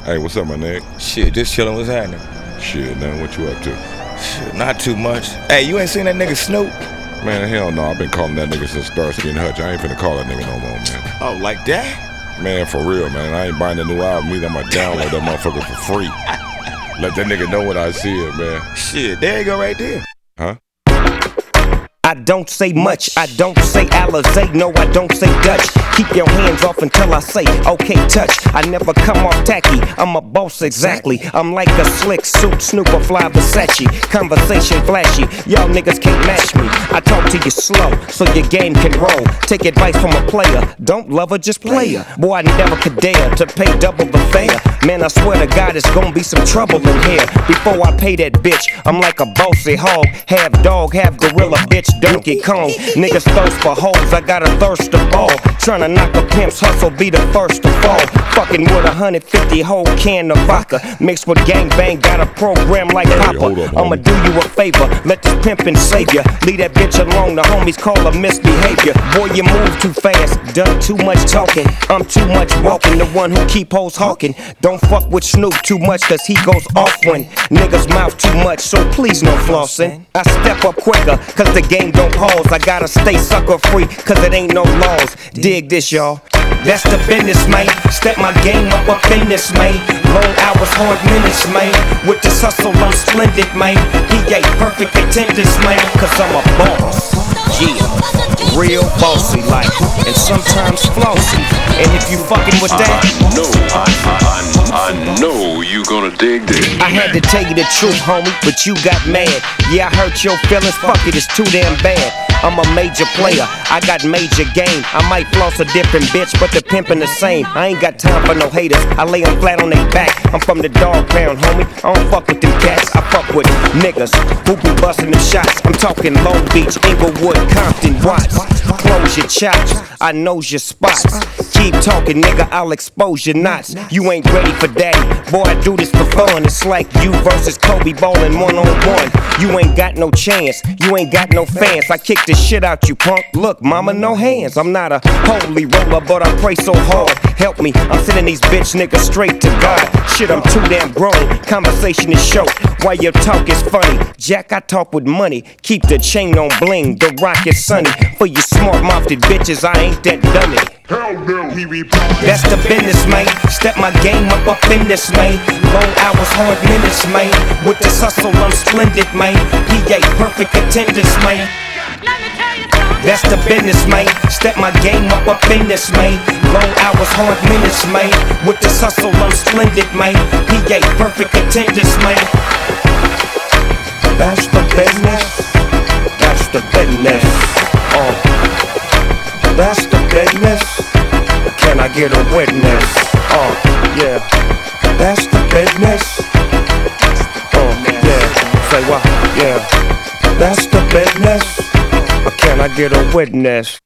Hey, what's up, my nigga? Shit, just chillin', what's happening? Shit, man, what you up to? Shit, not too much. Hey, you ain't seen that nigga Snoop? Man, hell no, I've been calling that nigga since Starsky and Hutch. I ain't finna call that nigga no more, man. Oh, like that? Man, for real, man. I ain't buying a new album either. I'ma download that motherfucker for free. Let that nigga know when I see it, man. Shit, there you go right there. Huh? I don't say much, I don't say Alizé, no I don't say Dutch. Keep your hands off until I say, okay touch. I never come off tacky, I'm a boss exactly. I'm like a slick suit, Snoop or fly Versace. Conversation flashy, y'all niggas can't match me. I talk to you slow, so your game can roll. Take advice from a player, don't love her, just play her. Boy, I never could dare to pay double the fare. Man, I swear to God, it's gonna be some trouble in here. Before I pay that bitch, I'm like a bossy hog. Half dog, half gorilla, bitch. Donkey Kong, niggas thirst for hoes, I got a thirst to ball. Tryna knock a pimp's hustle, be the first to fall. Fucking with 150 whole can of vodka, mixed with gangbang, got a program like Papa. I'ma do you a favor, let this pimpin' save ya. Leave that bitch alone, the homies call her misbehavior. Boy, you move too fast, done too much talking. I'm too much walking, the one who keep hoes hawking. Don't fuck with Snoop too much, cause he goes off when niggas mouth too much, so please no flossing. I step up quicker, cause the game don't pause. I gotta stay sucker free, cause it ain't no laws. Dig this, y'all. That's the business, man. Step my game up in this, man. Long hours, hard minutes, man. With this hustle, I'm splendid, man. He ain't perfect attendance, man. Cause I'm a boss. Yeah, real bossy like, and sometimes flossy. And if you fucking with that, I know you gonna dig this. I had to tell you the truth, homie, but you got mad. Yeah, I hurt your feelings, fuck it, it's too damn bad. I'm a major player, I got major game. I might floss a different bitch, but the pimpin' the same. I ain't got time for no haters, I lay them flat on their back. I'm from the dog pound, homie, I don't fuck with them cats. I fuck with niggas who be bustin' them shots. I'm talking Long Beach, Inglewood, Compton, Watts. Close your chops, I knows your spots. Keep talking, nigga, I'll expose your knots. You ain't ready for daddy, boy, I do this for fun. It's like you versus Kobe ballin' one-on-one. You ain't got no chance, you ain't got no fans. I kick the shit out you, punk. Look, mama, no hands. I'm not a holy roller, but I pray so hard. Help me, I'm sending these bitch niggas straight to God. Shit, I'm too damn grown, conversation is short. While your talk is funny, Jack, I talk with money. Keep the chain on bling, the rock is sunny. For you smart-mouthed bitches, I ain't that dummy. That's the business, man. Step my game up in this, man. Long hours, hard minutes, man. With this hustle, I'm splendid, man. He ain't perfect attendance, man. That's the business, man. Step my game up in this, man. Long hours, hard minutes, man. With this hustle, I'm splendid, man. He ain't perfect attendance, man. That's the business. That's the business. That's the business. Can I get a witness? Yeah. That's the business. Yeah. Say what? Yeah. That's the business. Can I get a witness?